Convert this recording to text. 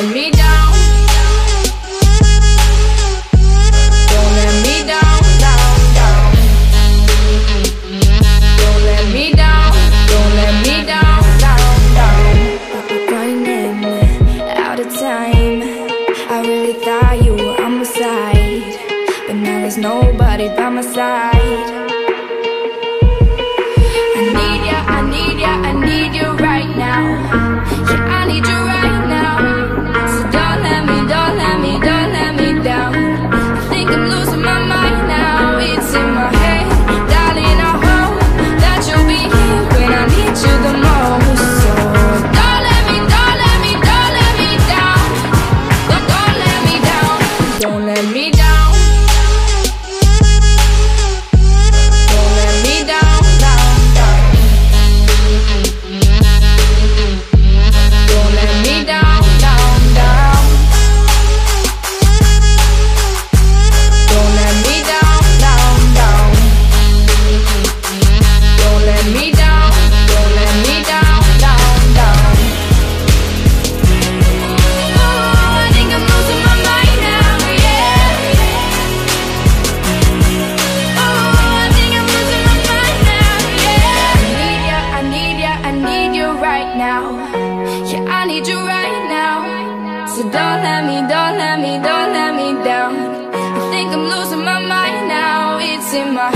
let me down. Don't let me down, down, down. Don't let me down. Don't let me down, down, down. Running out of time. I really thought you were on my side, but now there's nobody by my side. I need ya, I need ya, I need you right now. Yeah, I need you right now. So don't let me, don't let me, don't let me down. I think I'm losing my mind now. It's in my head, darling, I hope that you'll be here when I need you the most. So don't let me, don't let me, don't let me down. Don't let me down. Don't let me down. Don't let me down, down, down. Don't let me down, down, down. Don't let me down, down, down. Don't let me down. Don't let me down, down, down. Oh, I think I'm losing my mind now, yeah. Oh, I think I'm losing my mind now, yeah. I need ya, I need ya, I need you right now. Yeah, I need you right now. So don't let me, don't let me, don't let me down. I think I'm losing my mind now. It's in my